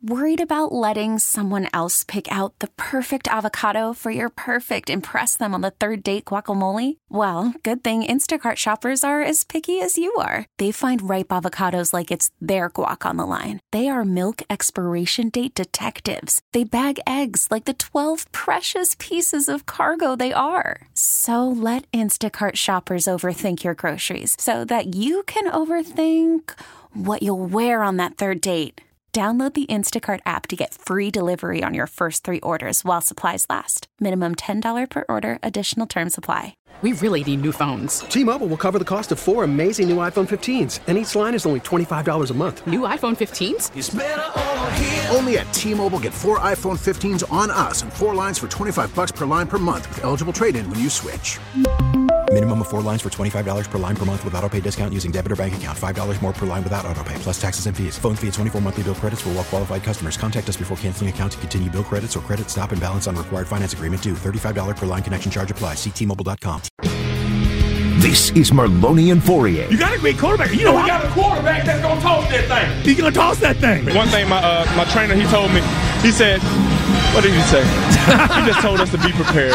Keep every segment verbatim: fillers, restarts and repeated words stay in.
Worried about letting someone else pick out the perfect avocado for your perfect impress them on the third date guacamole? Well, good thing Instacart shoppers are as picky as you are. They find ripe avocados like it's their guac on the line. They are milk expiration date detectives. They bag eggs like the twelve precious pieces of cargo they are. So let Instacart shoppers overthink your groceries so that you can overthink what you'll wear on that third date. Download the Instacart app to get free delivery on your first three orders while supplies last. Minimum ten dollars per order. Additional terms apply. We really need new phones. T-Mobile will cover the cost of four amazing new iPhone fifteens, and each line is only twenty-five dollars a month. New iPhone fifteens? It's better over here. Only at T-Mobile, get four iPhone fifteens on us and four lines for twenty-five dollars per line per month with eligible trade-in when you switch. Minimum of four lines for twenty-five dollars per line per month with autopay discount using debit or bank account. five dollars more per line without autopay, plus taxes and fees. Phone fee at twenty-four monthly bill credits for well-qualified customers. Contact us before canceling account to continue bill credits or credit stop and balance on required finance agreement due. thirty-five dollars per line connection charge applies. See T Mobile dot com. This is Merloni and Fourier. You got a great quarterback. You know, we got a quarterback that's going to toss that thing. He's going to toss that thing. One thing my uh, my trainer, he told me, he said, what did he say? He just told us to be prepared.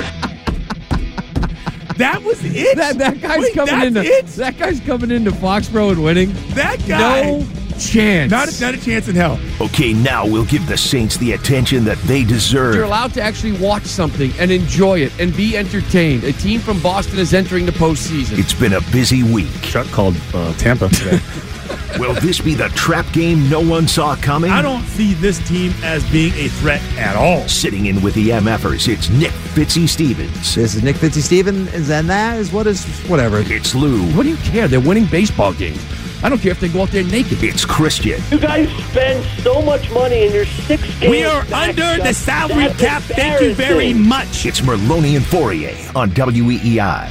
That was it? That, that guy's Wait, coming into it? That guy's coming into Foxborough and winning. That guy. No chance. Not a, not a chance in hell. Okay, now we'll give the Saints the attention that they deserve. You're allowed to actually watch something and enjoy it and be entertained. A team from Boston is entering the postseason. It's been a busy week. Chuck called uh, Tampa today. Will this be the trap game no one saw coming? I don't see this team as being a threat at all. Sitting in with the M F'ers, it's Nick Fitzy Stevens. This is Nick Fitzy Stevens, and that is what is whatever. It's Lou. What do you care? They're winning baseball games. I don't care if they go out there naked. It's Christian. You guys spend so much money in your six games. We are under the salary cap. Thank you very much. It's Merloni and Fourier on W E E I.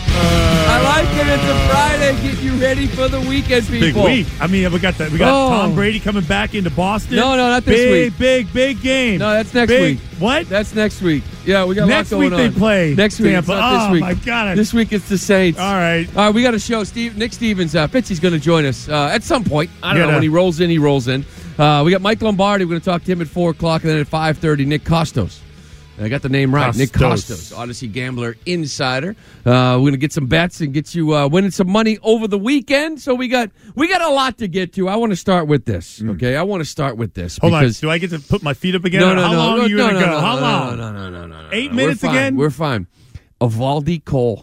I like it. It's a Friday. Get you ready for the weekend, people. Big week. I mean, we got that. We got Oh. Tom Brady coming back into Boston. No, no, not this big, week. Big, big, big game. No, that's next big, week. What? That's next week. Yeah, we got next a lot going week on. they play Next week. Tampa. It's not oh, this week. my God. This week it's the Saints. All right. All right, we got a show. Steve, Nick Stevens, uh, Fitzy's going to join us uh, at some point. I don't Gotta. know. When he rolls in, he rolls in. Uh, we got Mike Lombardi. We're going to talk to him at four o'clock, and then at five thirty, Nick Costos. I got the name right. Costos. Nick Costos, Odyssey Gambler Insider. Uh, we're going to get some bets and get you uh, winning some money over the weekend. So we got we got a lot to get to. I want to start with this, okay? I want to start with this. Hold on. because Do I get to put my feet up again? No, no, How no, long no, are you no, going to no, go? no, How no, long? No, no, no, no, no. Eight no. minutes We're fine. again? We're fine. Evaldi Cole,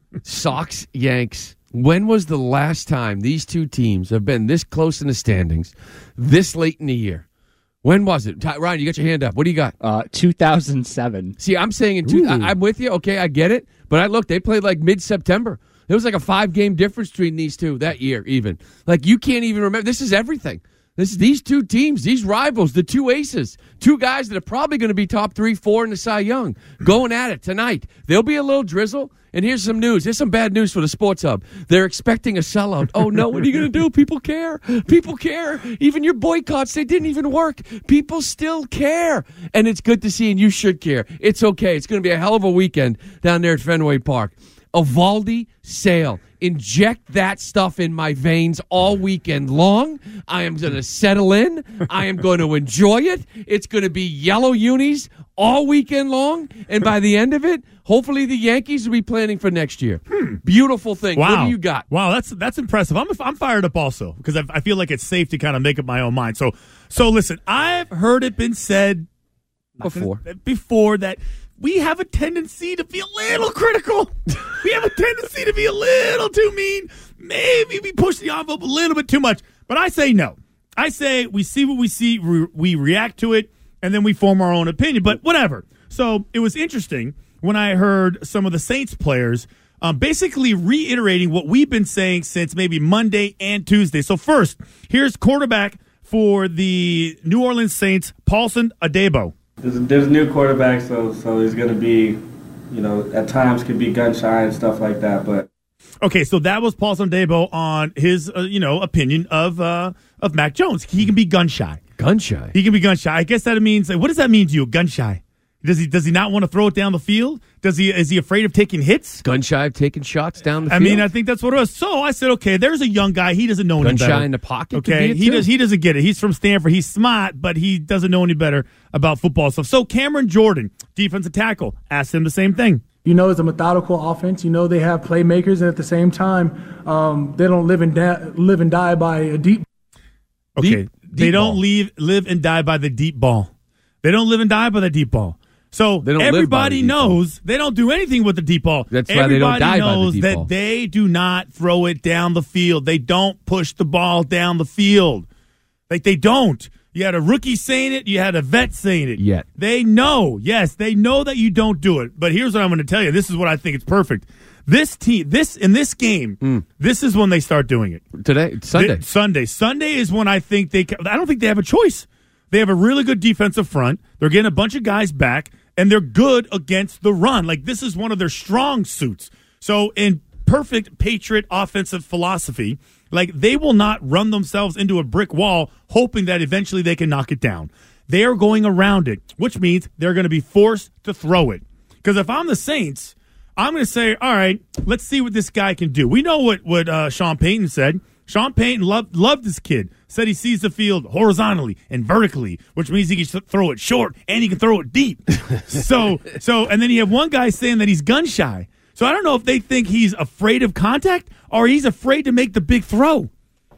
Sox, Yanks. When was the last time these two teams have been this close in the standings, this late in the year? When was it? Ty- Ryan, you got your hand up. What do you got? Uh, two thousand seven. See, I'm saying in two. I, I'm with you. Okay, I get it. But I look, they played like mid-September. There was like a five-game difference between these two that year, even. Like, you can't even remember. This is everything. This is these two teams, these rivals, the two aces, two guys that are probably going to be top three, four in the Cy Young, going at it tonight. There'll be a little drizzle. And here's some news. Here's some bad news for the Sports Hub. They're expecting a sellout. Oh, no, what are you going to do? People care. People care. Even your boycotts, they didn't even work. People still care. And it's good to see, and you should care. It's okay. It's going to be a hell of a weekend down there at Fenway Park. Evaldi Sale. Inject that stuff in my veins all weekend long. I am going to settle in. I am going to enjoy it. It's going to be yellow unis all weekend long. And by the end of it, hopefully the Yankees will be planning for next year. Hmm. Beautiful thing. Wow. What do you got? Wow, that's that's impressive. I'm I'm fired up also because I, I feel like it's safe to kind of make up my own mind. So so listen, I've heard it been said before before that we have a tendency to be a little critical. We have a tendency to be a little too mean. Maybe we push the envelope a little bit too much. But I say no. I say we see what we see, re- we react to it, and then we form our own opinion. But whatever. So it was interesting when I heard some of the Saints players um, basically reiterating what we've been saying since maybe Monday and Tuesday. So first, here's quarterback for the New Orleans Saints, Paulson Adebo. There's, there's a new quarterback, so so he's going to be, you know, at times could be gun shy and stuff like that. But okay, so that was Paulson Adebo on his, uh, you know, opinion of uh, of Mac Jones. He can be gun shy. Gun shy. He can be gun shy. I guess that means, what does that mean to you, gun shy? Does he does he not want to throw it down the field? Does he is he afraid of taking hits? Gun shy of taking shots down the I field. mean, I think that's what it was. So I said, okay, there's a young guy. He doesn't know any Gun better. shy in the pocket. Okay, he too. does. He doesn't get it. He's from Stanford. He's smart, but he doesn't know any better about football stuff. So Cameron Jordan, defensive tackle, asked him the same thing. You know, it's a methodical offense. You know, they have playmakers, and at the same time, um, they don't live and da- live and die by a deep. Okay, deep, they deep don't ball. leave live and die by the deep ball. They don't live and die by the deep ball. So They don't live by everybody the deep knows they don't do anything with the deep ball. That's why everybody they don't die by the knows deep that ball. they do not throw it down the field. They don't push the ball down the field. Like they don't. You had a rookie saying it. You had a vet saying it. Yet. They know. Yes, they know that you don't do it. But here's what I'm going to tell you. This is what I think is perfect. This team, this in this game, Mm. this is when they start doing it. Today, Sunday. They- Sunday. Sunday is when I think they. I don't think they have a choice. They have a really good defensive front. They're getting a bunch of guys back, and they're good against the run. Like this is one of their strong suits. So in perfect Patriot offensive philosophy, like they will not run themselves into a brick wall, hoping that eventually they can knock it down. They are going around it, which means they're going to be forced to throw it. Because if I'm the Saints, I'm going to say, all right, let's see what this guy can do. We know what, what uh, Sean Payton said. Sean Payton loved, loved this kid, said he sees the field horizontally and vertically, which means he can th- throw it short and he can throw it deep. so, so, and then you have one guy saying that he's gun shy. So I don't know if they think he's afraid of contact or he's afraid to make the big throw.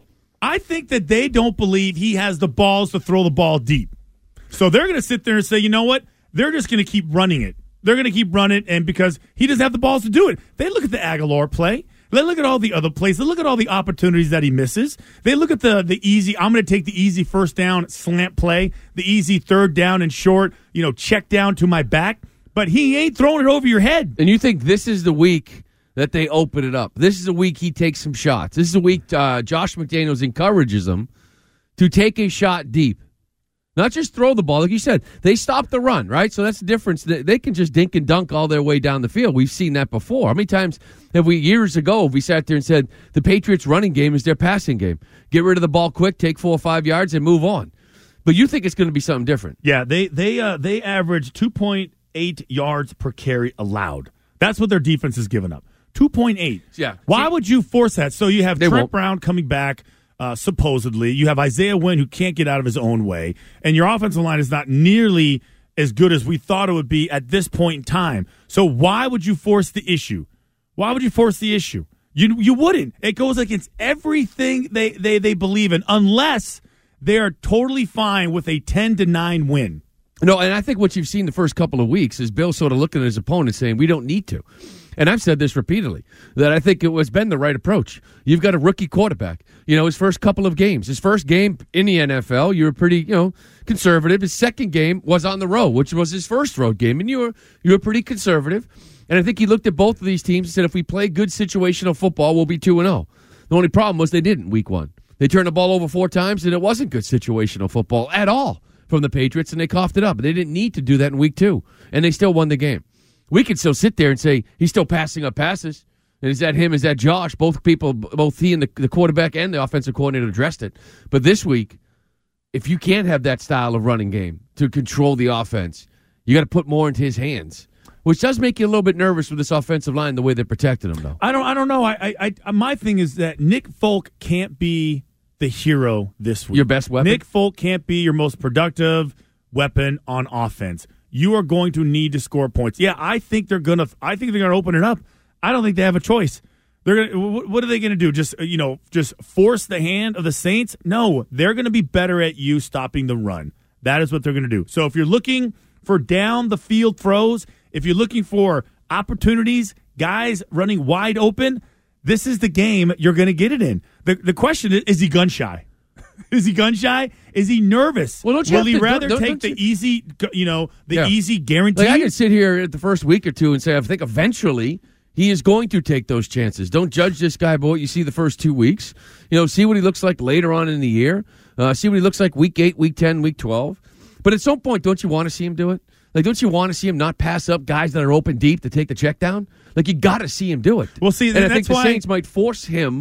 I think that they don't believe he has the balls to throw the ball deep. So they're going to sit there and say, you know what? They're just going to keep running it. They're going to keep running, and because he doesn't have the balls to do it. They look at the Aguilar play. They look at all the other plays. They look at all the opportunities that he misses. They look at the the easy, I'm going to take the easy first down slant play, the easy third down and short, you know, check down to my back. But he ain't throwing it over your head. And you think this is the week that they open it up. This is the week he takes some shots. This is the week uh, Josh McDaniels encourages him to take a shot deep. Not just throw the ball. Like you said, they stop the run, right? So that's the difference. They, they can just dink and dunk all their way down the field. We've seen that before. How many times have we, years ago, we sat there and said the Patriots' running game is their passing game? Get rid of the ball quick, take four or five yards, and move on. But you think it's going to be something different. Yeah, they they uh, they average two point eight yards per carry allowed. That's what their defense is giving up. two point eight. Yeah. Why See, would you force that? So you have They Trent won't. Brown coming back, uh, supposedly. You have Isaiah Wynn, who can't get out of his own way. And your offensive line is not nearly as good as we thought it would be at this point in time. So why would you force the issue? Why would you force the issue? You you wouldn't. It goes against everything they, they, they believe in, unless they are totally fine with a ten to nine win. No, and I think what you've seen the first couple of weeks is Bill sort of looking at his opponent saying, we don't need to. And I've said this repeatedly, that I think it has been the right approach. You've got a rookie quarterback. You know, his first couple of games, his first game in the N F L, you were pretty, you know, conservative. His second game was on the road, which was his first road game, and you were you were pretty conservative. And I think he looked at both of these teams and said, if we play good situational football, we'll be two and oh. The only problem was they didn't week one. They turned the ball over four times, and it wasn't good situational football at all from the Patriots, and they coughed it up. They didn't need to do that in week two, and they still won the game. We could still sit there and say he's still passing up passes. And is that him? Is that Josh? Both people, both he and the, the quarterback and the offensive coordinator addressed it. But this week, if you can't have that style of running game to control the offense, you got to put more into his hands, which does make you a little bit nervous with this offensive line, the way they're protecting him, though. I don't. I don't know. I. I. I my thing is that Nick Folk can't be the hero this week. Your best weapon? Nick Folk can't be your most productive weapon on offense. You are going to need to score points. Yeah, I think they're gonna. I think they're gonna open it up. I don't think they have a choice. They're gonna. What are they gonna do? Just you know, just force the hand of the Saints? No, they're gonna be better at you stopping the run. That is what they're gonna do. So if you're looking for down the field throws, if you're looking for opportunities, guys running wide open, this is the game you're gonna get it in. The the question is: is he gun shy? Is he gun shy? Is he nervous? Well, don't you Will have he to- rather don't- take don't the you- easy, you know, the Yeah. easy guarantee? Like I can sit here at the first week or two and say, I think eventually he is going to take those chances. Don't judge this guy by what you see the first two weeks. You know, see what he looks like later on in the year. Uh, see what he looks like week eight, week ten, week twelve. But at some point, don't you want to see him do it? Like, don't you want to see him not pass up guys that are open deep to take the check down? Like, you got to see him do it. Well, see, and I think that's the why- Saints might force him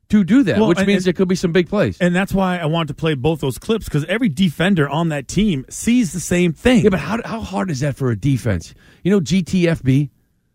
to do that, Well, which and- means and- there could be some big plays. And that's why I wanted to play both those clips, because every defender on that team sees the same thing. Yeah, but how how hard is that for a defense? You know G T F B,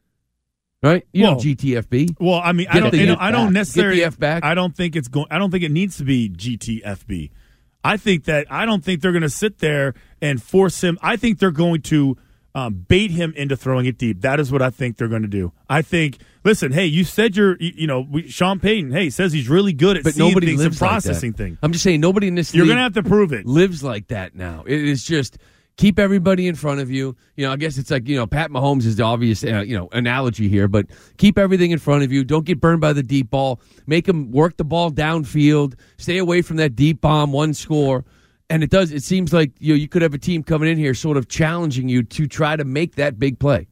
right? You Well, know G T F B. Well, I mean, I Get don't, the you know, F I don't back. necessarily. Get the F back. I don't think it's going. I don't think it needs to be G T F B. I think that I don't think they're going to sit there and force him. I think they're going to um, bait him into throwing it deep. That is what I think they're going to do. I think. Listen, hey, you said you're. You, you know, we, Sean Payton. Hey, says he's really good at But seeing nobody things and lives like processing that. things. I'm just saying, nobody in this You're league going to have to prove it. lives like that now. It is just keep everybody in front of you. You know, I guess it's like, you know, Pat Mahomes is the obvious, uh, you know, analogy here, but keep everything in front of you. Don't get burned by the deep ball. Make them work the ball downfield. Stay away from that deep bomb, one score. And it does. It seems like you know, you could have a team coming in here sort of challenging you to try to make that big play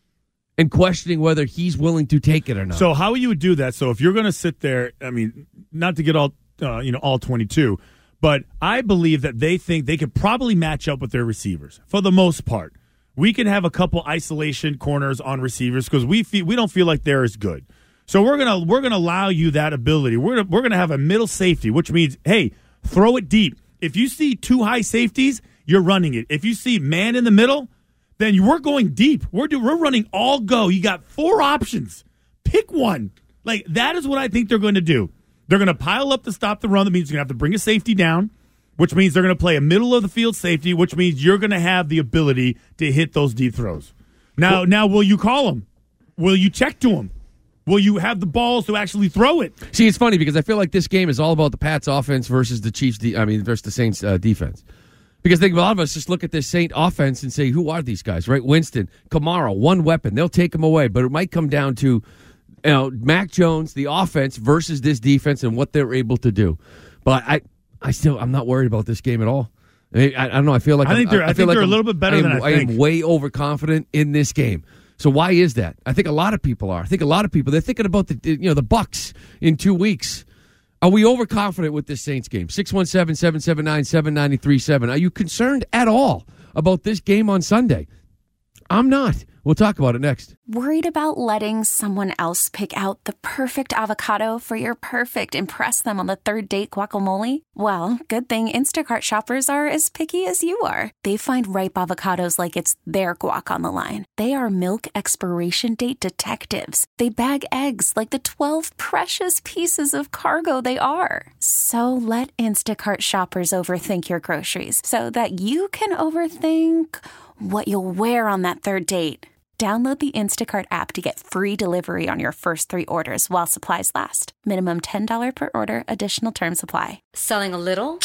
and questioning whether he's willing to take it or not. So how you would do that? So if you're going to sit there, I mean, not to get all uh, you know all twenty-two, but I believe that they think they could probably match up with their receivers for the most part. We can have a couple isolation corners on receivers because we feel, we don't feel like they're as good. So we're gonna we're gonna allow you that ability. We're gonna, we're gonna have a middle safety, which means hey, throw it deep. If you see two high safeties, you're running it. If you see man in the middle, then we're going deep. We're do, we're running all go. You got four options. Pick one. Like that is what I think they're going to do. They're going to pile up to stop the run. That means you're going to have to bring a safety down, which means they're going to play a middle of the field safety, which means you're going to have the ability to hit those deep throws. Now, well, now, will you call them? Will you check to them? Will you have the balls to actually throw it? See, it's funny because I feel like this game is all about the Pats offense versus the Chiefs. De- I mean, versus the Saints uh, defense. Because I think a lot of us just look at this Saint offense and say, who are these guys, right? Winston, Kamara, one weapon. They'll take them away. But it might come down to, you know, Mac Jones, the offense versus this defense and what they're able to do. But I, I still, I'm not worried about this game at all. I, mean, I, I don't know. I feel like I think I'm, they're, I, I feel think like they're I'm, a little bit better I am, than I think. I am way overconfident in this game. So why is that? I think a lot of people are. I think a lot of people, they're thinking about the you know the Bucs in two weeks. Are we overconfident with this Saints game? six one seven, seven seven nine, seven nine three seven. Are you concerned at all about this game on Sunday? I'm not. We'll talk about it next. Worried about letting someone else pick out the perfect avocado for your perfect impress them on the third date guacamole? Well, good thing Instacart shoppers are as picky as you are. They find ripe avocados like it's their guac on the line. They are milk expiration date detectives. They bag eggs like the twelve precious pieces of cargo they are. So let Instacart shoppers overthink your groceries so that you can overthink what you'll wear on that third date. Download the Instacart app to get free delivery on your first three orders while supplies last. Minimum ten dollars per order. Additional terms apply. Selling a little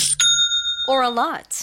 or a lot?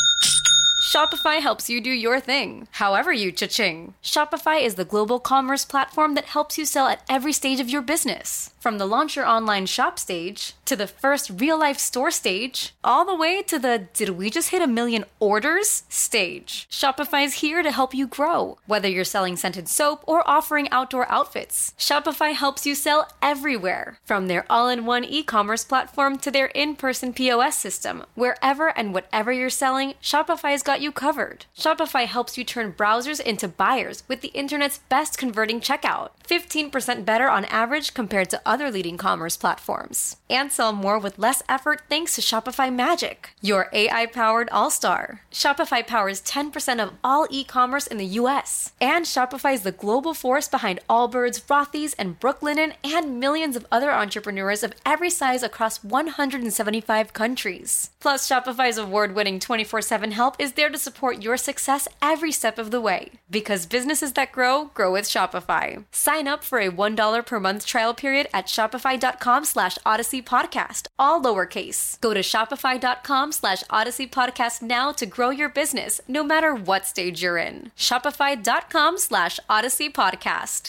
Shopify helps you do your thing, however you cha-ching. Shopify is the global commerce platform that helps you sell at every stage of your business. From the launch your online shop stage, to the first real-life store stage, all the way to the did we just hit a million orders stage. Shopify's here to help you grow. Whether you're selling scented soap or offering outdoor outfits, Shopify helps you sell everywhere. From their all-in-one e-commerce platform to their in-person P O S system, wherever and whatever you're selling, Shopify's got you covered. Shopify helps you turn browsers into buyers with the internet's best converting checkout. fifteen percent better on average compared to other leading commerce platforms. And sell more with less effort thanks to Shopify Magic, your A I-powered all-star. Shopify powers ten percent of all e-commerce in the U S. And Shopify is the global force behind Allbirds, Rothy's, and Brooklinen, and millions of other entrepreneurs of every size across one hundred seventy-five countries. Plus, Shopify's award-winning twenty-four seven help is there to support your success every step of the way. Because businesses that grow, grow with Shopify. Sign up for a one dollar per month trial period at shopify.com slash Odyssey Podcast, all lowercase. Go to shopify.com slash Odyssey Podcast now to grow your business, no matter what stage you're in. Shopify.com slash Odyssey Podcast.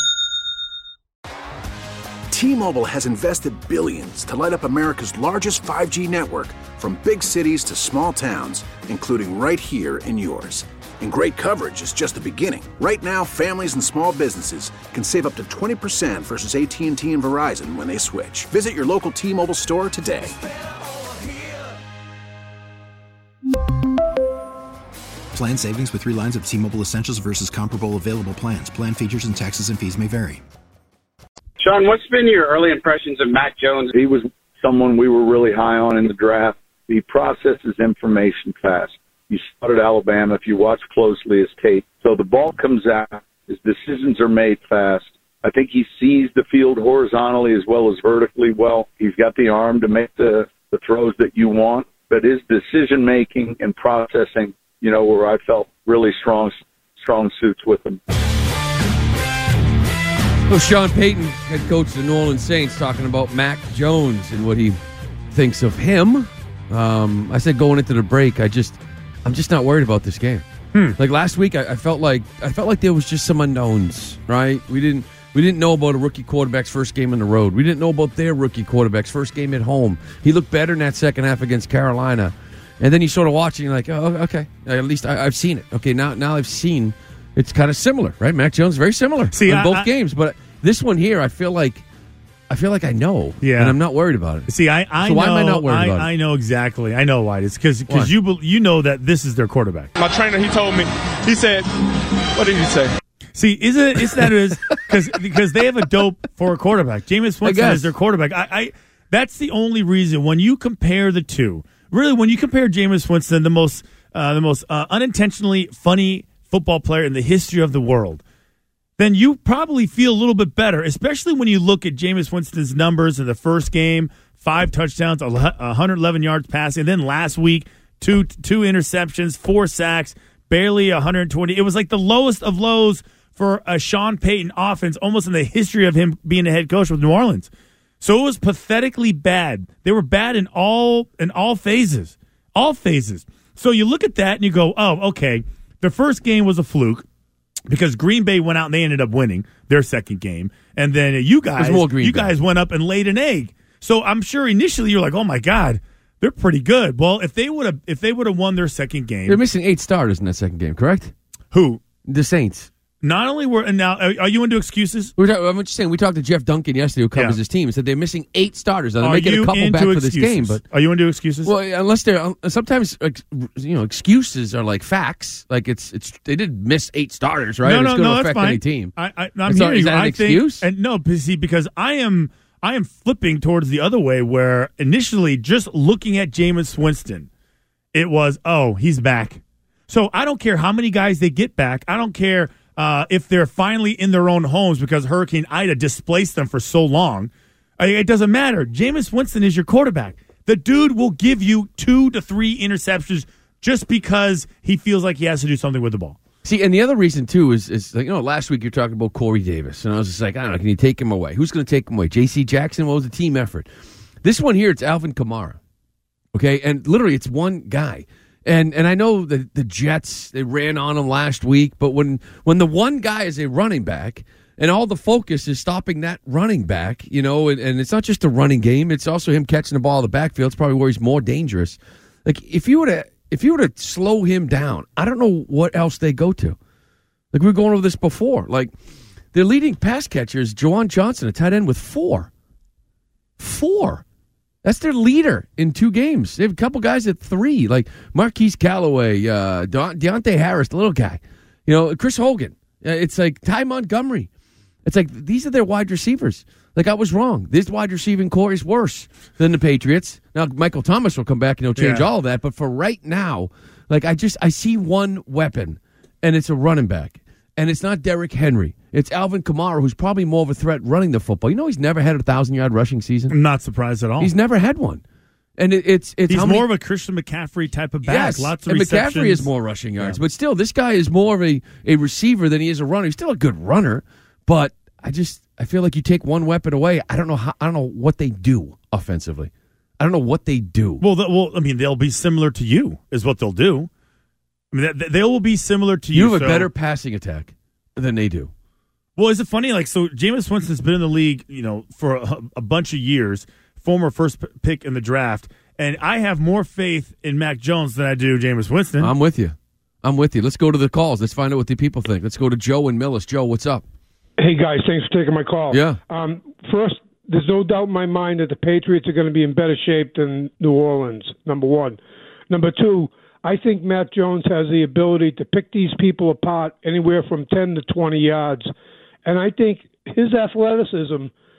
T-Mobile has invested billions to light up America's largest five G network, from big cities to small towns, including right here in yours. And great coverage is just the beginning. Right now, families and small businesses can save up to twenty percent versus A T and T and Verizon when they switch. Visit your local T-Mobile store today. Plan savings with three lines of T-Mobile Essentials versus comparable available plans. Plan features and taxes and fees may vary. Sean, what's been your early impressions of Mac Jones? He was someone we were really high on in the draft. He processes information fast. You started Alabama. If you watch closely his tape, so the ball comes out, his decisions are made fast. I think he sees the field horizontally as well as vertically well. He's got the arm to make the, the throws that you want, but his decision-making and processing, you know, where I felt really strong, strong suits with him. Well, Sean Payton, head coach of the New Orleans Saints, talking about Mac Jones and what he thinks of him. Um, I said going into the break, I just, I'm just not worried about this game. Hmm. Like last week, I, I felt like I felt like there was just some unknowns. Right? We didn't we didn't know about a rookie quarterback's first game on the road. We didn't know about their rookie quarterback's first game at home. He looked better in that second half against Carolina, and then you sort of watch and you're like, oh, okay, at least I, I've seen it. Okay, now now I've seen. It's kind of similar, right? Mac Jones very similar See, in I, both I, games, but this one here, I feel like, I feel like I know, yeah, and I'm not worried about it. See, I, I so why know, am I not worried I, about it? I know exactly. I know why. It's because because you you know that this is their quarterback. My trainer, he told me, he said, what did he say? See, is it is that is because because they have a dope for a quarterback. Jameis Winston is their quarterback. I, I that's the only reason when you compare the two. Really, when you compare Jameis Winston, the most uh, the most uh, unintentionally funny football player in the history of the world, then you probably feel a little bit better, especially when you look at Jameis Winston's numbers in the first game, five touchdowns, one hundred eleven yards passing, and then last week, two two interceptions, four sacks, barely one hundred twenty. It was like the lowest of lows for a Sean Payton offense, almost in the history of him being a head coach with New Orleans. So it was pathetically bad. They were bad in all in all phases, all phases. So you look at that and you go, oh, okay. The first game was a fluke because Green Bay went out and they ended up winning their second game. And then you guys you Bay. guys went up and laid an egg. So I'm sure initially you're like, oh, my God, they're pretty good. Well, if they would have if they would have won their second game. They're missing eight starters in that second game, correct? Who? The Saints. Not only were and now are you into excuses? We're talking, I'm just saying we talked to Jeff Duncan yesterday, who covers yeah. his team, and said they're missing eight starters. Now, they're are making a couple back excuses? for this game, but are you into excuses? Well, unless they're sometimes you know excuses are like facts. Like it's it's they did miss eight starters, right? No, and no, it's going no, to affect that's fine. any team. I, I, I'm and hearing so, is you. that an I excuse? Think, and no, see, because I am I am flipping towards the other way, where initially just looking at Jameis Winston, it was oh he's back. So I don't care how many guys they get back. I don't care. Uh, if they're finally in their own homes because Hurricane Ida displaced them for so long, it doesn't matter. Jameis Winston is your quarterback. The dude will give you two to three interceptions just because he feels like he has to do something with the ball. See, and the other reason, too, is, is like, you know, last week you're talking about Corey Davis, and I was just like, I don't know, can you take him away? Who's going to take him away? J C Jackson? What was the team effort? This one here, it's Alvin Kamara, okay? And literally, it's one guy. And and I know that the Jets, they ran on him last week, but when, when the one guy is a running back and all the focus is stopping that running back, you know, and, and it's not just a running game, it's also him catching the ball in the backfield. It's probably where he's more dangerous. Like, if you were to if you were to slow him down, I don't know what else they go to. Like, we were going over this before. Like, their leading pass catcher is Juwan Johnson, a tight end with four. Four. That's their leader in two games. They have a couple guys at three, like Marquise Callaway, uh, De- Deontay Harris, the little guy. You know, Chris Hogan. Uh, it's like Ty Montgomery. It's like these are their wide receivers. Like, I was wrong. This wide receiving core is worse than the Patriots. Now, Michael Thomas will come back and he'll change yeah. all of that. But for right now, like, I just I see one weapon, and it's a running back. And it's not Derrick Henry. It's Alvin Kamara, who's probably more of a threat running the football. You know, he's never had a thousand-yard rushing season. I'm not surprised at all. He's never had one. And it, it's it's he's how more many, of a Christian McCaffrey type of back. Yes, Lots of and receptions. McCaffrey is more rushing yards. Yeah. But still, this guy is more of a, a receiver than he is a runner. He's still a good runner, but I just I feel like you take one weapon away. I don't know how, I don't know what they do offensively. I don't know what they do. Well, the, well, I mean, they'll be similar to you. Is what they'll do. I mean, they, they will be similar to you. You have so. a better passing attack than they do. Well, is it funny? Like, so Jameis Winston's been in the league, you know, for a, a bunch of years, former first p- pick in the draft, and I have more faith in Mac Jones than I do Jameis Winston. I'm with you. I'm with you. Let's go to the calls. Let's find out what the people think. Let's go to Joe and Millis. Joe, what's up? Hey, guys. Thanks for taking my call. Yeah. Um, first, there's no doubt in my mind that the Patriots are going to be in better shape than New Orleans, number one. Number two, I think Mac Jones has the ability to pick these people apart anywhere from ten to twenty yards. And I think his athleticism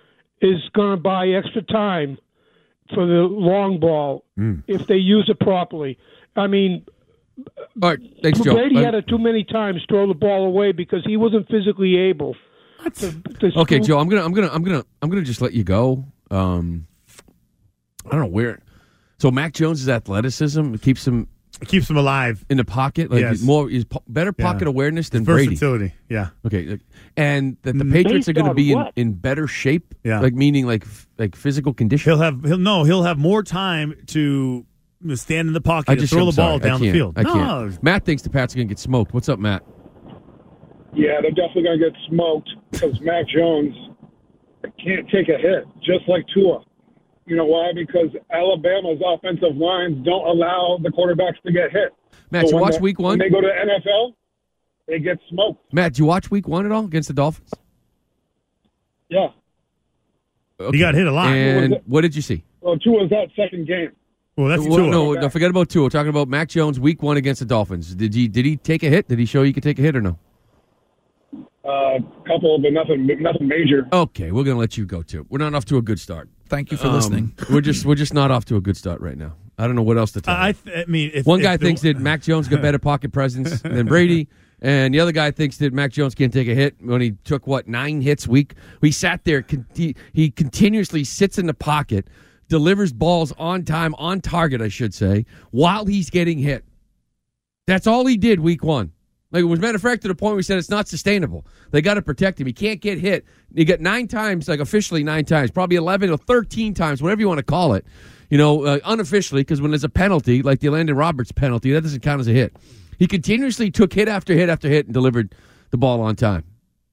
is going to buy extra time for the long ball mm. if they use it properly. I mean, All right, thanks, Joe. Brady Uh, had to too many times throw the ball away because he wasn't physically able. To, to Okay, scoop. Joe, I'm gonna, I'm gonna, I'm gonna, I'm gonna just let you go. Um, I don't know where. So Mac Jones' athleticism keeps him It keeps him alive in the pocket. Like Yes. he's more, he's po- better pocket Yeah. awareness than His Brady. versatility, yeah. Okay, like- and that the Mm. Patriots are Based going to on be in, what? in better shape. Yeah. like meaning like f- like physical condition. He'll have he'll no he'll have more time to stand in the pocket I and just throw I'm the ball sorry. down I the can't. field. I no, can't. Matt thinks the Pats are going to get smoked. What's up, Matt? Yeah, they're definitely going to get smoked because Mac Jones can't take a hit, just like Tua. You know why? Because Alabama's offensive lines don't allow the quarterbacks to get hit. Matt, you when watch the- week one? When they go to the N F L, they get smoked. Matt, did you watch week one at all against the Dolphins? Yeah. Okay. got hit a lot. And what did you see? Well, Tua's that second game. Well, that's Well, Tua. no, no, forget about Tua. We're talking about Mac Jones week one against the Dolphins. Did he did he take a hit? Did he show you could take a hit or no? A uh, couple, but nothing, nothing major. Okay, we're going to let you go too. We're not off to a good start. Thank you for Um, listening. We're just we're just not off to a good start right now. I don't know what else to tell you. I, th- I mean, if, One if guy the- thinks that Mac Jones got better pocket presence than Brady, and the other guy thinks that Mac Jones can't take a hit when he took, what, nine hits week? He sat there. Conti- he continuously sits in the pocket, delivers balls on time, on target, I should say, while he's getting hit. That's all he did week one. Like, it was, matter of fact, to the point where we said it's not sustainable. They got to protect him. He can't get hit. He got nine times, like officially nine times, probably eleven or thirteen times, whatever you want to call it. You know, uh, unofficially, because when there's a penalty, like the Landon Roberts penalty, that doesn't count as a hit. He continuously took hit after hit after hit and delivered the ball on time.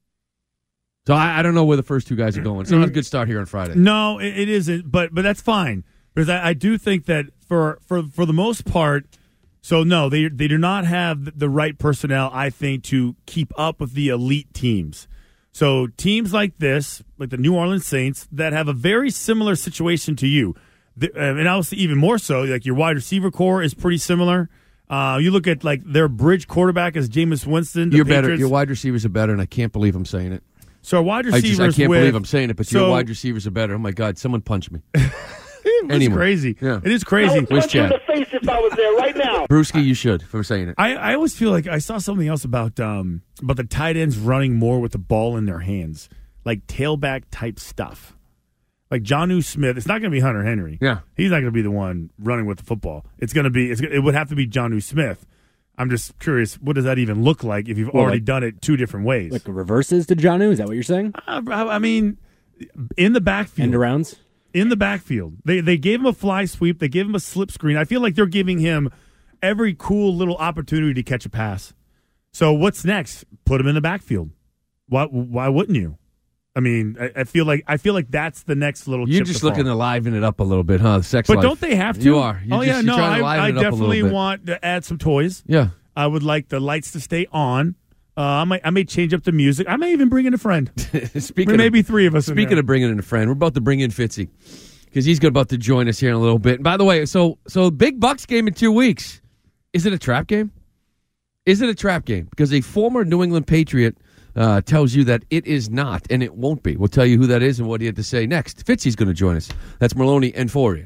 So I, I don't know where the first two guys are going. It's not a good start here on Friday. No, it, it isn't, but but that's fine because I, I do think that for for for the most part, so no, they they do not have the right personnel, I think, to keep up with the elite teams. So teams like this, like the New Orleans Saints, that have a very similar situation to you, the, uh, and obviously even more so, like your wide receiver core is pretty similar. Uh, you look at like their bridge quarterback is Jameis Winston. The You're better. Patriots. Your wide receivers are better, and I can't believe I'm saying it. So our wide I, receivers. just, I can't with, believe I'm saying it, but so, your wide receivers are better. Oh my God! Someone punch me. It's Anyway. crazy. Yeah. It is crazy. I would punch you in the face if I was there right now. Brewski, you should for saying it. I, I always feel like I saw something else about um about the tight ends running more with the ball in their hands, like tailback type stuff. Like Jonnu Smith, it's not going to be Hunter Henry. Yeah, he's not going to be the one running with the football. It's going to be. It's, it would have to be Jonnu Smith. I'm just curious, what does that even look like if you've Well, already like- done it two different ways? Like reverses to Jonnu? Is that what you're saying? Uh, I mean, in the backfield. End arounds? In the backfield. They they gave him a fly sweep. They gave him a slip screen. I feel like they're giving him every cool little opportunity to catch a pass. So what's next? Put him in the backfield. Why why wouldn't you? I mean, I, I feel like I feel like that's the next little You're chip just to looking fall. to liven it up a little bit, huh? The sex But life. don't they have to? You are. You're oh just, yeah, you're no, trying I, to liven I it up a definitely little bit. want to add some toys. Yeah. I would like the lights to stay on. Uh, I might I may change up the music. I may even bring in a friend. Speaking maybe of, three of us. in Speaking there. of bringing in a friend, we're about to bring in Fitzy because he's about to join us here in a little bit. And by the way, so so big Bucks game in two weeks. Is it a trap game? Is it a trap game? Because a former New England Patriot uh, tells you that it is not, and it won't be. We'll tell you who that is and what he had to say next. Fitzy's going to join us. That's Maloney and Fourier.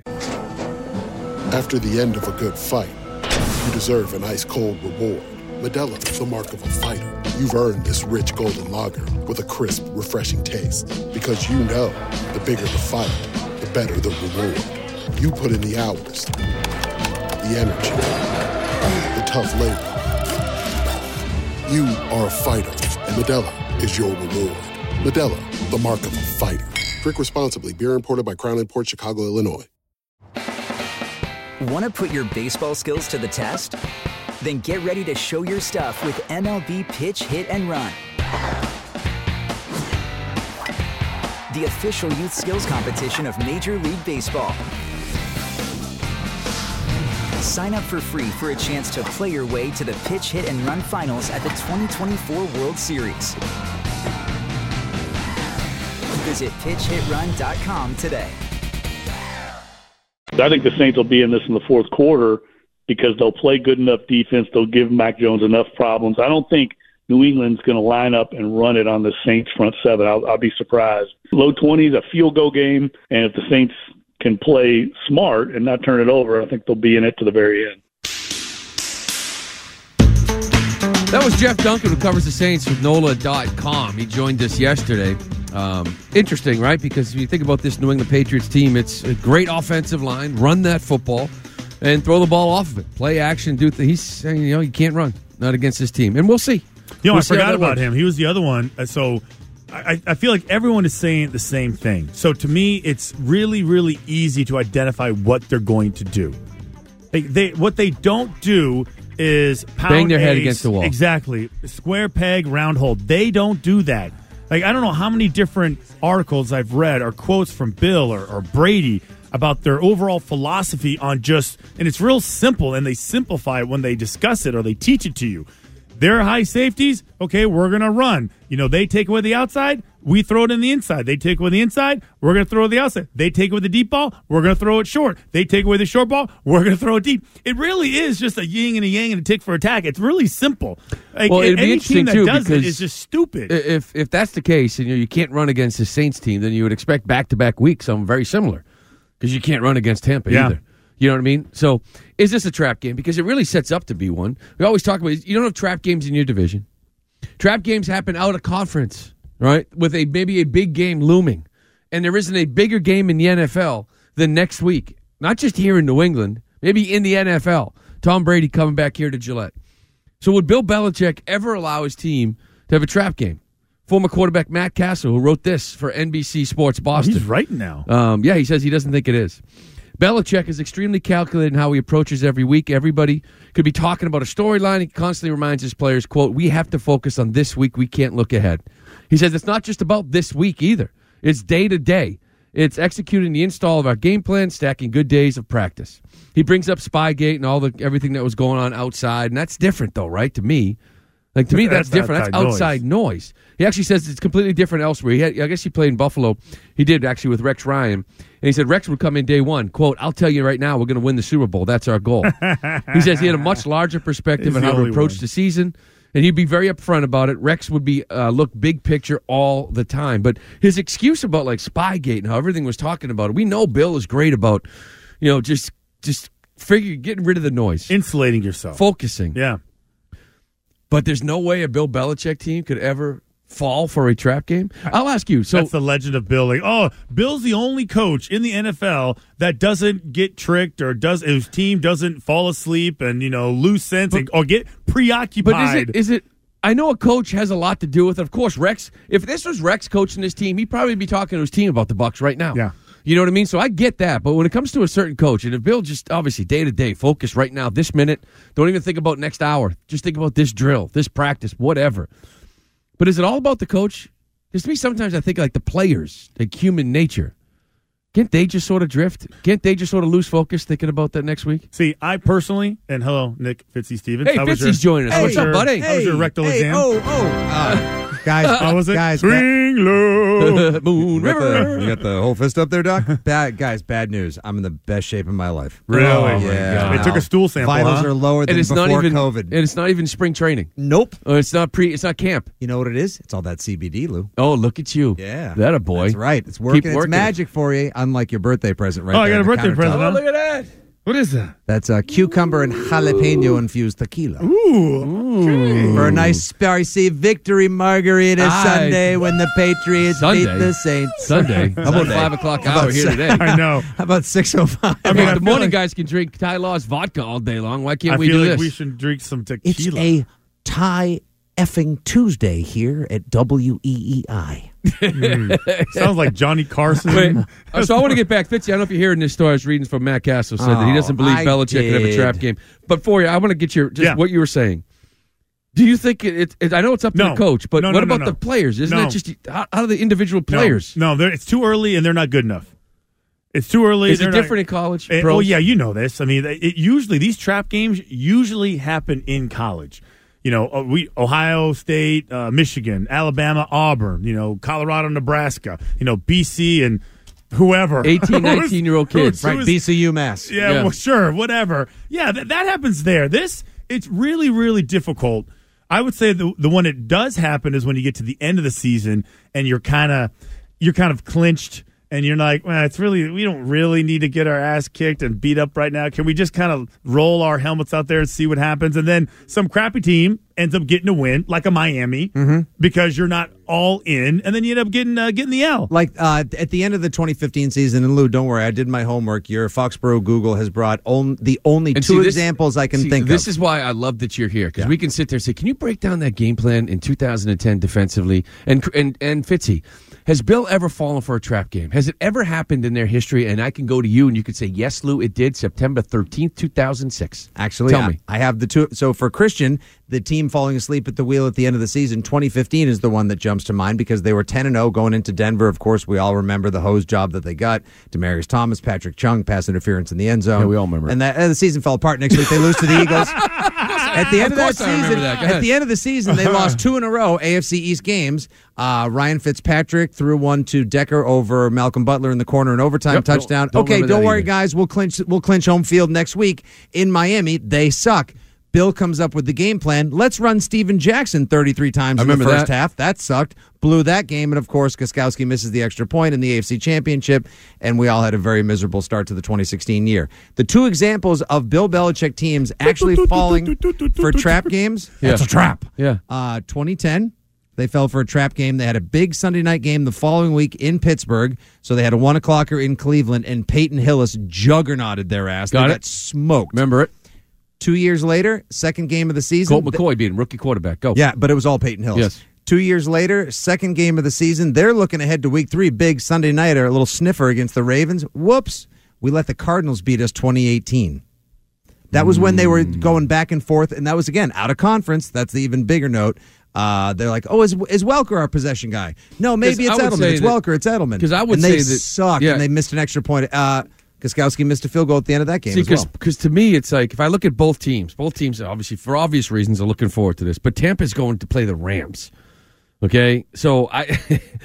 After the end of a good fight, you deserve an ice-cold reward. Modelo is the mark of a fighter. You've earned this rich golden lager with a crisp, refreshing taste. Because you know, the bigger the fight, the better the reward. You put in the hours, the energy, the tough labor. You are a fighter, and Modelo is your reward. Modelo, the mark of a fighter. Drink responsibly. Beer imported by Crown Imports, Chicago, Illinois. Want to put your baseball skills to the test? Then get ready to show your stuff with M L B Pitch, Hit, and Run. The official youth skills competition of Major League Baseball. Sign up for free for a chance to play your way to the Pitch, Hit, and Run finals at the twenty twenty-four World Series. Visit pitch hit run dot com today. I think the Saints will be in this in the fourth quarter because they'll play good enough defense. They'll give Mac Jones enough problems. I don't think New England's going to line up and run it on the Saints front seven. I'll, I'll be surprised. Low twenties, a field goal game, and if the Saints can play smart and not turn it over, I think they'll be in it to the very end. That was Jeff Duncan, who covers the Saints with N O L A dot com. He joined us yesterday. Um, interesting, right? Because if you think about this New England Patriots team, it's a great offensive line, run that football, and throw the ball off of it. Play action, do th- He's saying, you know, you can't run, not against this team. And we'll see. You know, we'll I see forgot about works. him. He was the other one. So I, I feel like everyone is saying the same thing. So to me, it's really, really easy to identify what they're going to do. They, they what they don't do is pound bang their head a, against the wall. Exactly. Square peg, round hole. They don't do that. Like, I don't know how many different articles I've read or quotes from Bill or, or Brady about their overall philosophy on just, and it's real simple, and they simplify it when they discuss it or they teach it to you. Their high safeties, okay, we're going to run. You know, they take away the outside, we throw it in the inside. They take away the inside, we're going to throw it the outside. They take away the deep ball, we're going to throw it short. They take away the short ball, we're going to throw it deep. It really is just a yin and a yang and a tick for attack. It's really simple. Like, well, it'd be any interesting team that too does because it is just stupid. If if that's the case, and you know, you can't run against the Saints team, then you would expect back to back weeks something very similar because you can't run against Tampa Yeah. either. You know what I mean? So is this a trap game? Because it really sets up to be one. We always talk about you don't have trap games in your division. Trap games happen out of conference, right? With a maybe a big game looming. And there isn't a bigger game in the N F L than next week. Not just here in New England, maybe in the N F L. Tom Brady coming back here to Gillette. So would Bill Belichick ever allow his team to have a trap game? Former quarterback Matt Castle, who wrote this for N B C Sports Boston. Oh, he's right now. Um, yeah, he says he doesn't think it is. Belichick is extremely calculated in how he approaches every week. Everybody could be talking about a storyline. He constantly reminds his players, quote, we have to focus on this week. We can't look ahead. He says it's not just about this week either. It's day to day. It's executing the install of our game plan, stacking good days of practice. He brings up Spygate and all the everything that was going on outside, and that's different, though, right, to me. Like, to me, that's, that's different. That's outside noise. noise. He actually says it's completely different elsewhere. He had, I guess he played in Buffalo. He did, actually, with Rex Ryan. And he said Rex would come in day one. Quote, I'll tell you right now, we're going to win the Super Bowl. That's our goal. He says he had a much larger perspective on how to approach one. the season, and he'd be very upfront about it. Rex would be uh, look big picture all the time. But his excuse about, like, Spygate and how everything was talking about it, we know Bill is great about, you know, just just figure getting rid of the noise. Insulating yourself. Focusing. Yeah. But there's no way a Bill Belichick team could ever fall for a trap game. I'll ask you. So that's the legend of Bill. Like, oh, Bill's the only coach in the N F L that doesn't get tricked or does his team doesn't fall asleep and you know lose sense but, and, or get preoccupied. But is it? Is it? I know a coach has a lot to do with it. Of course, Rex. If this was Rex coaching this team, he'd probably be talking to his team about the Bucs right now. Yeah. You know what I mean? So I get that. But when it comes to a certain coach, and if Bill just obviously day to day, focus right now, this minute, don't even think about next hour. Just think about this drill, this practice, whatever. But is it all about the coach? Because to me, sometimes I think like the players, like human nature. Can't they just sort of drift? Can't they just sort of lose focus thinking about that next week? See, I personally, and hello, Nick Fitzy Stevens. Hey, Fitzy's joining us. Hey, What's up, buddy? How was your rectal hey, exam? Oh, oh. Uh, guys, How was it? Guys, Swing low. Moon you got, River. the, you got the whole fist up there, Doc? Bad Guys, bad news. I'm in the best shape of my life. Really? Oh, yeah. They took a stool sample, Vitals huh? are lower than and it's before not even, COVID. And it's not even spring training. Nope. Oh, it's not pre. It's not camp. You know what it is? It's all that C B D, Lou. Oh, look at you. Yeah. That a boy. That's right. It's working. Keep It's working. magic for you, unlike your birthday present right Oh, I there got a on the birthday present, countertop. huh? Oh, look at that. What is that? That's a cucumber and jalapeno infused tequila. Ooh. Okay. For a nice spicy victory margarita I- Sunday when the Patriots Sunday? beat the Saints. Sunday. How about Sunday. five o'clock How hour about here se- today? I know. How about six oh five? I mean, I the feel morning like- guys can drink Ty Law's vodka all day long. Why can't I we feel do like this? we should drink some It's tequila. a Thai effing Tuesday here at W E E I. Mm. Sounds like Johnny Carson. Wait, uh, so I want to get back, Fitzy. I don't know if you're hearing this story. I was reading from Matt Castle said that he doesn't believe Oh, I Belichick can have a did. trap game. But for you, I want to get your just Yeah. what you were saying. Do you think it, it, it? I know it's up to No. the coach, but No, what no, no, about no. the players? Isn't No. that just how, how do the individual No, players? No, they're- it's too early and they're not good enough. It's too early. Is it they're not- different in college? And, pros? oh yeah, you know this. I mean, it usually these trap games usually happen in college. You know, uh, we Ohio State, uh, Michigan, Alabama, Auburn. You know, Colorado, Nebraska. You know, B C and whoever. eighteen, nineteen-year-old kids. Who is- Right, B C, UMass. Yeah, Yeah. well, sure, whatever. Yeah, that, that happens there. This, it's really, really difficult I would say the the one that does happen is when you get to the end of the season and you're kind of you're kind of clinched. And you're like, well, it's really, we don't really need to get our ass kicked and beat up right now. Can we just kind of roll our helmets out there and see what happens? And then some crappy team ends up getting a win, like a Miami, mm-hmm. because you're not all in, and then you end up getting uh, getting the L. Like uh, at the end of the twenty fifteen season, and Lou, don't worry, I did my homework. Your Foxborough Google has brought on, the only and two see, this, examples I can see, think this of. This is why I love that you're here, because yeah. we can sit there and say, can you break down that game plan in two thousand ten defensively? And, and, and Fitzy, has Bill ever fallen for a trap game? Has it ever happened in their history? And I can go to you and you could say, yes, Lou, it did, September thirteenth, two thousand six. Actually, Tell I, me. I have the two. So for Christian, the team falling asleep at the wheel at the end of the season, twenty fifteen is the one that jumps to mind because they were ten and oh going into Denver. Of course, we all remember the hose job that they got. Demaryius Thomas, Patrick Chung, pass interference in the end zone. Yeah, we all remember. And that, uh, the season fell apart. Next week, they lose to the Eagles. At the end of, of that season, that. at the end of the season, they lost two in a row A F C East games. Uh, Ryan Fitzpatrick threw one to Decker over Malcolm Butler in the corner in overtime Yep, touchdown. don't- don't okay, remember don't that worry, either. guys. We'll clinch. We'll clinch home field next week in Miami. They suck. Bill comes up with the game plan. Let's run Steven Jackson thirty-three times I in the remember first that. half. That sucked. Blew that game. And, of course, Gostkowski misses the extra point in the A F C Championship, and we all had a very miserable start to the twenty sixteen year. The two examples of Bill Belichick teams actually falling for trap games, Yeah. that's a trap. Yeah. Uh, twenty ten, they fell for a trap game. They had a big Sunday night game the following week in Pittsburgh, so they had a one o'clocker in Cleveland, and Peyton Hillis juggernauted their ass. Got they it. got smoked. Remember it? Two years later, second game of the season. Colt McCoy being rookie quarterback. Go. Yeah, but it was all Peyton Hillis. Yes. Two years later, second game of the season, they're looking ahead to week three. Big Sunday nighter, a little sniffer against the Ravens. Whoops. We let the Cardinals beat us twenty eighteen. That was when they were going back and forth, and that was, again, out of conference. That's the even bigger note. Uh, they're like, oh, is, is Welker our possession guy? No, maybe it's I would Edelman. say It's that- Welker. It's Edelman. 'cause I would and they say that- sucked, yeah. and they missed an extra point. Uh, Gostkowski missed a field goal at the end of that game See, as well. because to me, it's like if I look at both teams, both teams, obviously, for obvious reasons, are looking forward to this. But Tampa's going to play the Rams. Okay, so I,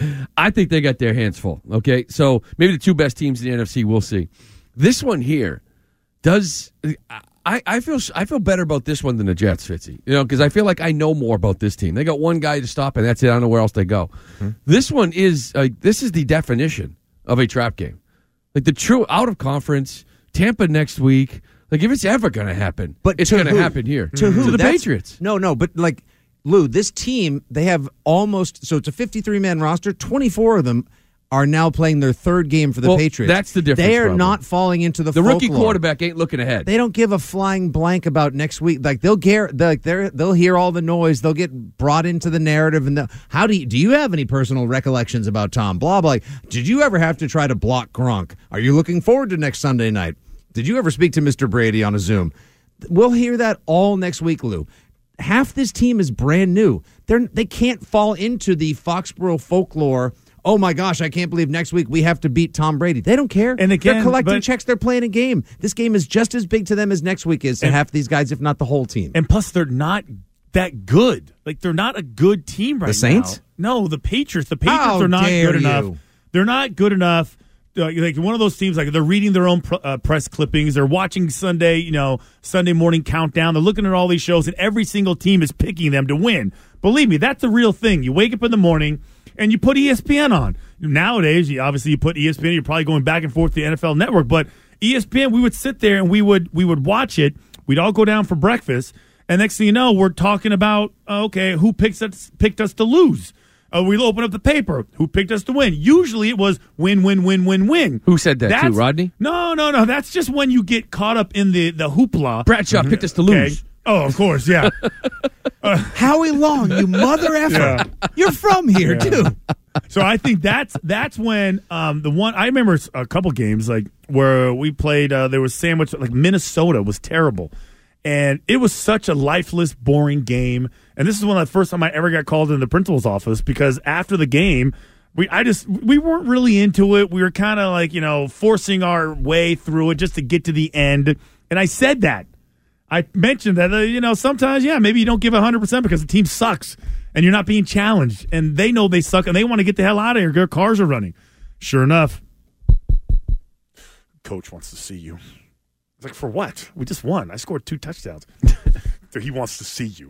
I think they got their hands full. Okay, so maybe the two best teams in the N F C, we'll see. This one here does. I, I feel I feel better about this one than the Jets, Fitzy. You know, because I feel like I know more about this team. They got one guy to stop, and that's it. I don't know where else they go. Mm-hmm. This one is uh, this is the definition of a trap game. Like the true out of conference, Tampa next week. Like if it's ever going to happen, But it's to going to who? happen here. To who? To the That's- Patriots. No, no, but like, Lou, this team, they have almost, so it's a fifty-three man roster. twenty-four of them are now playing their third game for the Well, Patriots. that's the difference, They are probably. not falling into the The rookie folklore. quarterback ain't looking ahead. They don't give a flying blank about next week. Like they'll get, like they're, they'll hear all the noise. They'll get brought into the narrative. And the, how do you, do you have any personal recollections about Tom? Blah blah. Did you ever have to try to block Gronk? Are you looking forward to next Sunday night? Did you ever speak to Mister Brady on a Zoom? We'll hear that all next week, Lou. Half this team is brand new. They're they can't fall into the Foxborough folklore. Oh my gosh, I can't believe next week we have to beat Tom Brady. They don't care. And again, they're collecting but- checks. They're playing a game. This game is just as big to them as next week is to And- half these guys, if not the whole team. And plus, they're not that good. Like they're not a good team right now. The Saints? No, the Patriots. The Patriots How are not dare good you. enough. They're not good enough. Uh, like one of those teams, like they're reading their own pr- uh, press clippings. They're watching Sunday, you know, Sunday morning countdown. They're looking at all these shows, and every single team is picking them to win. Believe me, that's the real thing. You wake up in the morning and you put E S P N on. Nowadays, you, obviously, you put E S P N. You're probably going back and forth to the N F L Network, but E S P N, we would sit there and we would we would watch it. We'd all go down for breakfast, and next thing you know, we're talking about uh, okay, who picks us picked us to lose. Uh, we'll open up the paper. Who picked us to win? Usually it was win, win, win, win, win. Who said that That's- too, Rodney? No, no, no. That's just when you get caught up in the, the hoopla. Bradshaw picked us to Okay. lose. Oh, of course, yeah. Howie Long, you mother effer. Yeah. You're from here, Yeah. too. So I think that's that's when um, the one I remember a couple games like where we played. Uh, there was sandwich like Minnesota was terrible, and it was such a lifeless, boring game. And this is one of the first time I ever got called in the principal's office because after the game, we I just we weren't really into it. We were kind of like you know forcing our way through it just to get to the end. And I said that. I mentioned that, uh, you know, sometimes, yeah, maybe you don't give one hundred percent because the team sucks and you're not being challenged. And they know they suck and they want to get the hell out of here. Their cars are running. Sure enough, coach wants to see you. It's like, for what? We just won. I scored two touchdowns. So he wants to see you.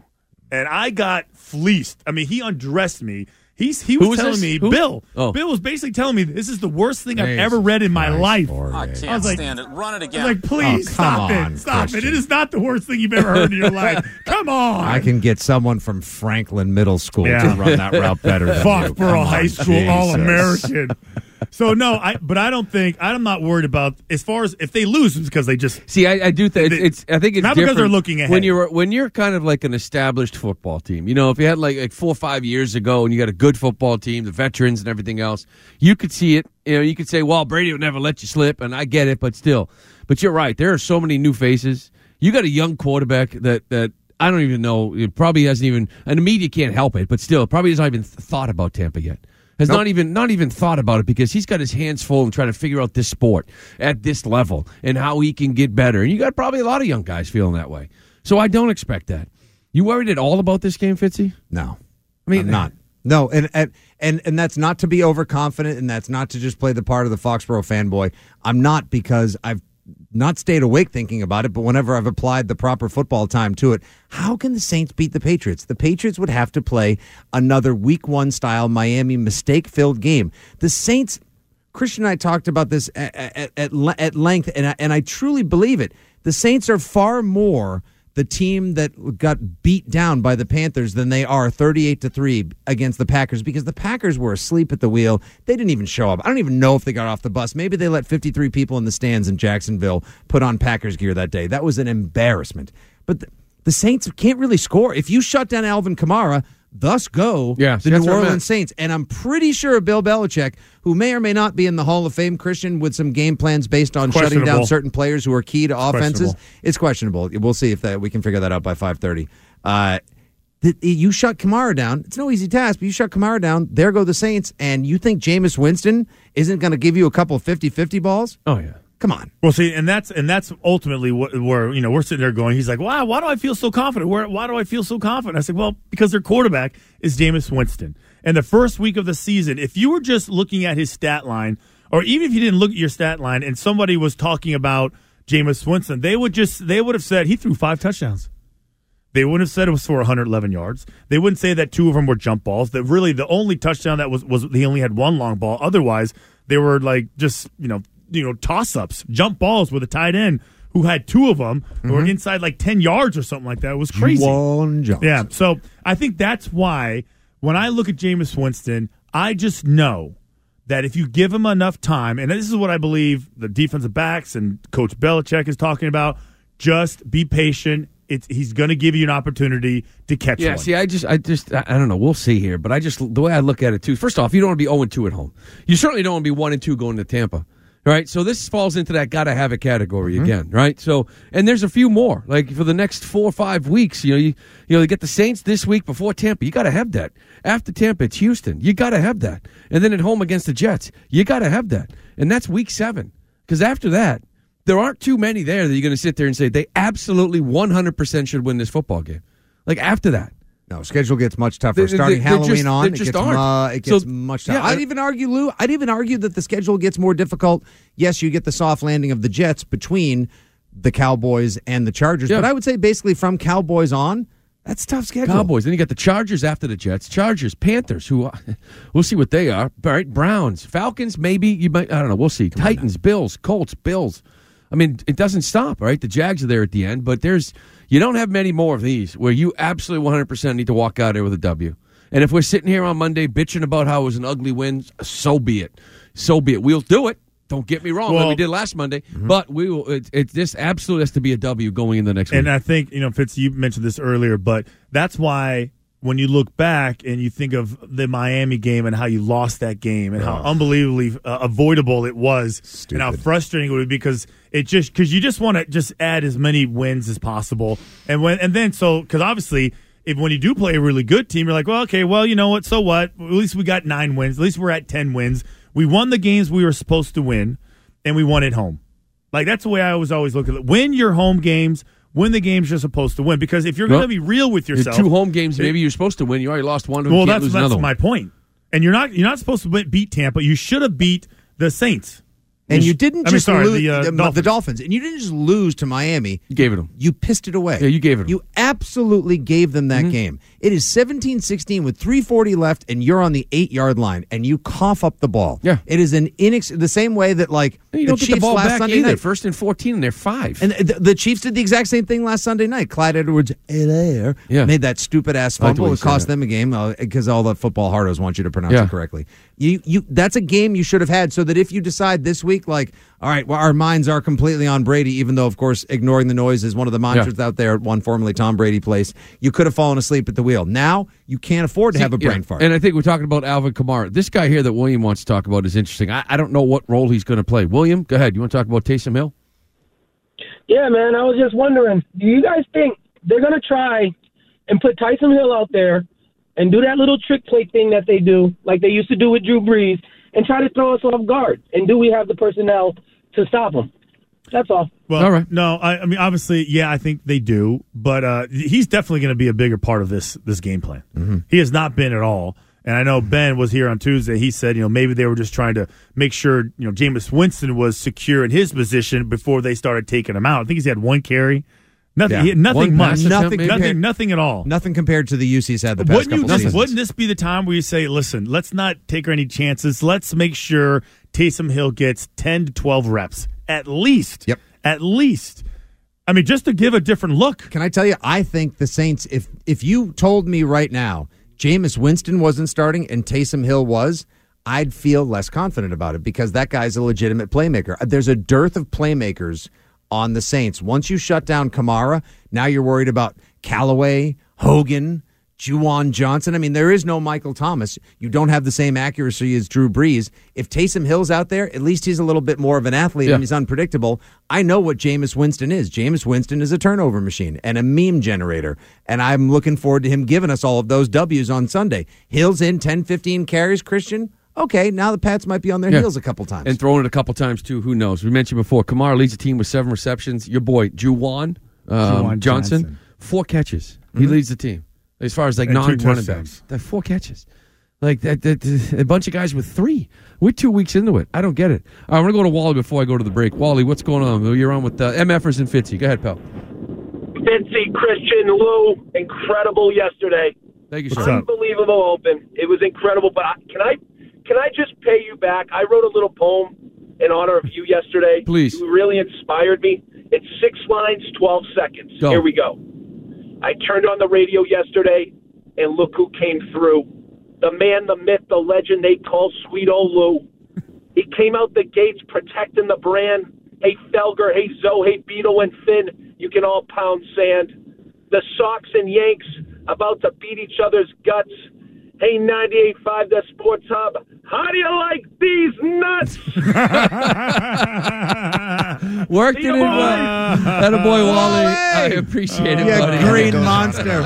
and I got fleeced. I mean, he undressed me. He's, he was, was telling this? me, Who? Bill. Oh. Bill was basically telling me this is the worst thing I've Jesus ever read in my Christ, life. Jorge. I can't I was like, stand it. Run it I again. was like, please Oh, stop come on, it. Stop Christian. it. It is not the worst thing you've ever heard in your life. Come on. I can get someone from Franklin Middle School Yeah. to run that route better than you. Come Foxborough on, High School Jesus. All-American. So, no, I. but I don't think, I'm not worried about, as far as, if they lose, it's because they just. See, I, I do think it's, it's. I think it's not because different they're looking ahead. when you're when you're kind of like an established football team. You know, if you had like like four or five years ago, and you got a good football team, the veterans and everything else, you could see it. You know, you could say, "Well, Brady would never let you slip," and I get it, but still, but you're right. There are so many new faces. You got a young quarterback that that I don't even know. It probably hasn't even, and the media can't help it, but still, probably hasn't even thought about Tampa yet. Has Nope. not even not even thought about it because he's got his hands full in trying to figure out this sport at this level and how he can get better. And you got probably a lot of young guys feeling that way. So I don't expect that. You worried at all about this game, Fitzy? No, I mean, I'm not. No, and and and and that's not to be overconfident, and that's not to just play the part of the Foxborough fanboy. I'm not, because I've not stayed awake thinking about it, but whenever I've applied the proper football time to it, how can the Saints beat the Patriots? The Patriots would have to play another week one style Miami mistake-filled game. The Saints, Christian and I talked about this at, at, at, at length, and I, and I truly believe it. The Saints are far more the team that got beat down by the Panthers than they are thirty-eight to three against the Packers, because the Packers were asleep at the wheel. They didn't even show up. I don't even know if they got off the bus. Maybe they let fifty-three people in the stands in Jacksonville put on Packers gear that day. That was an embarrassment. But the, the Saints can't really score. If you shut down Alvin Kamara, thus go Yeah, the that's New what I meant. Orleans Saints. And I'm pretty sure Bill Belichick, who may or may not be in the Hall of Fame, Christian, with some game plans based on shutting down Questionable. certain players who are key to offenses, questionable. it's questionable. We'll see if that we can figure that out by five thirty. Uh, th- you shut Kamara down. It's no easy task, but you shut Kamara down. There go the Saints. And you think Jameis Winston isn't going to give you a couple fifty-fifty balls? Oh, yeah. Come on. Well, see, and that's and that's ultimately what, where, you know, we're sitting there going, he's like, wow, why do I feel so confident? Where, why do I feel so confident? I said, well, because their quarterback is Jameis Winston. And the first week of the season, if you were just looking at his stat line, or even if you didn't look at your stat line and somebody was talking about Jameis Winston, they would just they would have said he threw five touchdowns. They wouldn't have said it was for one hundred eleven yards. They wouldn't say that two of them were jump balls. That really the only touchdown that was was he only had one long ball. Otherwise, they were like just, you know, you know, toss-ups, jump balls with a tight end who had two of them who were inside like ten yards or something like that. It was crazy. Juwan Johnson. Yeah, so I think that's why when I look at Jameis Winston, I just know that if you give him enough time, and this is what I believe the defensive backs and Coach Belichick is talking about, just be patient. It's, he's going to give you an opportunity to catch Yeah, one. see, I just, I just, I I don't know. We'll see here, but I just, the way I look at it too. First off, you don't want to be zero and two at home. You certainly don't want to be one and two going to Tampa, right? So this falls into that gotta have it category Mm-hmm. again, right? So, and there's a few more, like for the next four or five weeks. You know, you, you know, you get the Saints this week before Tampa. You gotta have that. After Tampa, it's Houston. You gotta have that, and then at home against the Jets, you gotta have that, and that's week seven. Because after that, there aren't too many there that you're going to sit there and say they absolutely one hundred percent should win this football game. Like after that. No, schedule gets much tougher. They- they- Starting they're Halloween just- on, they it just gets, aren't. uh, it gets So, much tougher. yeah, I'd I- even argue, Lou, I'd even argue that the schedule gets more difficult. Yes, you get the soft landing of the Jets between the Cowboys and the Chargers, Yeah. but I would say basically from Cowboys on, that's a tough schedule. Cowboys. Then you got the Chargers after the Jets. Chargers, Panthers, who we'll see what they are. All right, Browns, Falcons, maybe you might. I don't know. We'll see. Titans, Bills, Colts, Bills. I mean, it doesn't stop. Right, the Jags are there at the end, but there's you don't have many more of these where you absolutely one hundred percent need to walk out there with a W. And if we're sitting here on Monday bitching about how it was an ugly win, so be it. So be it. We'll do it. Don't get me wrong, Well- like we did last Monday. But we will. It, it this absolutely has to be a W going in the next And week. I think, you know, Fitz, you mentioned this earlier, but that's why when you look back and you think of the Miami game and how you lost that game and how unbelievably uh, avoidable it was and how frustrating it would be because it just because you just want to just add as many wins as possible. And when and then so because obviously if when you do play a really good team, you're like, well, okay, well, you know what? So what? At least we got nine wins. At least we're at ten wins. We won the games we were supposed to win, and we won at home. Like that's the way I was always looking at it. Win your home games. Win the games you're supposed to win. Because if you're Well, going to be real with Your yourself, two home games, it- maybe you're supposed to win. You already lost one. well, you can't that's lose that's another one. my point. And you're not you're not supposed to beat Tampa. You should have beat the Saints. And you didn't I mean, just sorry, lose the, uh, the, Dolphins. the Dolphins, and you didn't just lose to Miami. You gave it them. You pissed it away. Yeah, you gave it them. You absolutely gave them that Mm-hmm. game. It is seventeen sixteen with three forty left, and you're on the eight-yard line, and you cough up the ball. Yeah. It is an inex- the same way that, like, You the don't Chiefs get the ball last back Sunday either. night. First and fourteen, and they're five. And the, the Chiefs did the exact same thing last Sunday night. Clyde Edwards Yeah. made that stupid-ass I like the way fumble. you It said cost that. them a game because all the football hardos want you to pronounce Yeah. it correctly. You, you, that's a game you should have had so that if you decide this week, like, all right, well, our minds are completely on Brady, even though, of course, ignoring the noise is one of the mantras Yeah. out there at one formerly Tom Brady place. You could have fallen asleep at the wheel. Now, you can't afford to See, have a brain yeah. fart. And I think we're talking about Alvin Kamara. This guy here that William wants to talk about is interesting. I, I don't know what role he's going to play. William, go ahead. You want to talk about Taysom Hill? Yeah, man, I was just wondering, do you guys think they're going to try and put Taysom Hill out there and do that little trick play thing that they do, like they used to do with Drew Brees, and try to throw us off guard? And do we have the personnel to stop him? That's all. Well, all right. No, I, I mean, obviously, yeah, I think they do, but uh, he's definitely going to be a bigger part of this this game plan. Mm-hmm. He has not been at all. And I know Ben was here on Tuesday. He said, you know, maybe they were just trying to make sure, you know, Jameis Winston was secure in his position before they started taking him out. I think he's had one carry. Nothing, Yeah. he had nothing One much. pass attempt, Nothing, maybe? nothing, nothing at all. Nothing compared to the U C's had the past Wouldn't, you couple just, seasons. wouldn't this be the time where you say, listen, let's not take any chances. Let's make sure Taysom Hill gets ten to twelve reps at least. Yep. At least. I mean, just to give a different look. Can I tell you, I think the Saints, if if you told me right now Jameis Winston wasn't starting and Taysom Hill was, I'd feel less confident about it because that guy's a legitimate playmaker. There's a dearth of playmakers on the Saints. Once you shut down Kamara, now you're worried about Callaway, Hogan, Juwan Johnson. I mean, there is no Michael Thomas. You don't have the same accuracy as Drew Brees. If Taysom Hill's out there, at least he's a little bit more of an athlete Yeah. and he's unpredictable. I know what Jameis Winston is. Jameis Winston is a turnover machine and a meme generator, and I'm looking forward to him giving us all of those W's on Sunday. Hill's in ten, fifteen carries, Christian. Okay, now the Pats might be on their Yeah. heels a couple times. And throwing it a couple times, too. Who knows? We mentioned before, Kamara leads the team with seven receptions. Your boy, Juwan, um, Juwan Johnson, Johnson. four catches. He Mm-hmm. leads the team. As far as like And two non-running touchdowns. backs. That four catches. Like that, that, that- a bunch of guys with three. We're two weeks into it. I don't get it. All right, I'm going to go to Wally before I go to the break. Wally, what's going on? You're on with uh, MFers and Fitzy. Go ahead, pal. Fitzy, Christian, Lou, incredible yesterday. Thank you, What's sir. up? Unbelievable open. It was incredible. But I, can I can I just pay you back? I wrote a little poem in honor of you yesterday. Please. You really inspired me. It's six lines, twelve seconds. Go. Here we go. I turned on the radio yesterday, and look who came through. The man, the myth, the legend they call Sweet Old Lou. He came out the gates protecting the brand. Hey, Felger. Hey, Zoe. Hey, Beetle and Finn. You can all pound sand. The Sox and Yanks about to beat each other's guts. Hey, ninety-eight point five, the Sports Hub. How do you like these nuts? Worked it in well. That a boy, Wally. I appreciate it, Yeah, buddy. green monster.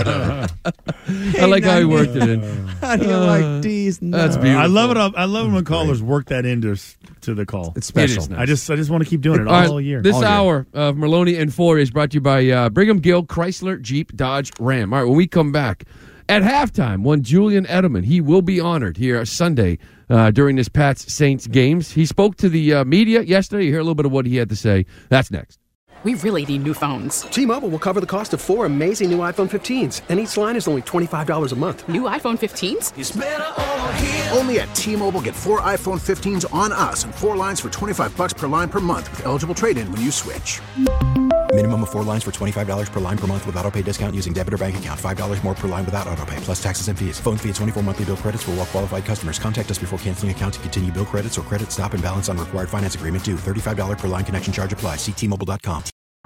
I like how he worked it in. How do you Uh, like these nuts? That's beautiful. I love it. I love it when callers work that into to the call. It's special. It is nice. I just I just want to keep doing it All right, all year. This All year. hour of Merloni and Four is brought to you by uh, Brigham Gill, Chrysler, Jeep, Dodge, Ram. All right, when we come back, at halftime, one Julian Edelman, he will be honored here Sunday uh, during this Pats-Saints games. He spoke to the uh, media yesterday. You hear a little bit of what he had to say. That's next. We really need new phones. T-Mobile will cover the cost of four amazing new iPhone fifteens, and each line is only twenty-five dollars a month. New iPhone fifteens? Only at T-Mobile, get four iPhone fifteens on us and four lines for twenty-five bucks per line per month with eligible trade-in when you switch. Minimum of four lines for twenty-five dollars per line per month with autopay discount using debit or bank account. five dollars more per line without autopay, plus taxes and fees. Phone fee at twenty-four monthly bill credits for well-qualified customers. Contact us before canceling account to continue bill credits or credit stop and balance on required finance agreement due. thirty-five dollars per line connection charge applies. See T Mobile dot com.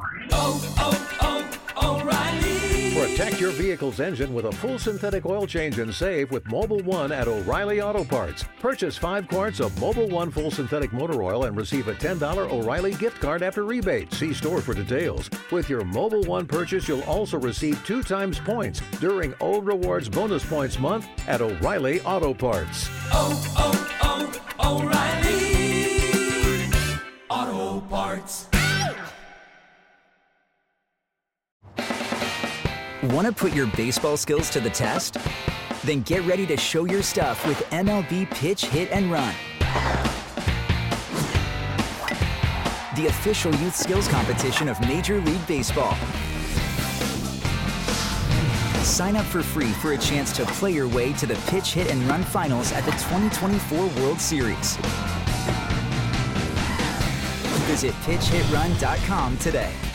Protect your vehicle's engine with a full synthetic oil change and save with Mobile One at O'Reilly Auto Parts. Purchase five quarts of Mobile One full synthetic motor oil and receive a ten dollars O'Reilly gift card after rebate. See store for details. With your Mobile One purchase, you'll also receive two times points during O Rewards Bonus Points Month at O'Reilly Auto Parts. Oh, oh, oh, O'Reilly Auto Parts. Want to put your baseball skills to the test? Then get ready to show your stuff with M L B Pitch, Hit, and Run. the official youth skills competition of Major League Baseball. Sign up for free for a chance to play your way to the pitch, hit, and run finals at the twenty twenty-four World Series. Visit pitch hit run dot com today.